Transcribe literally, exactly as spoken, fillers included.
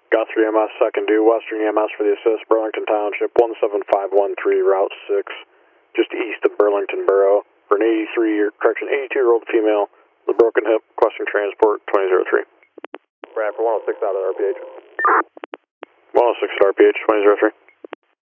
Guthrie E M S, second due, Western E M S for the assist, Burlington Township, one seven five one three, Route six, just east of Burlington Borough, for an eighty-three year, correction, eighty-two year old female with a broken hip, requesting transport, twenty oh three. Bradford one oh six out of R P H. one oh six at R P H, twenty oh three.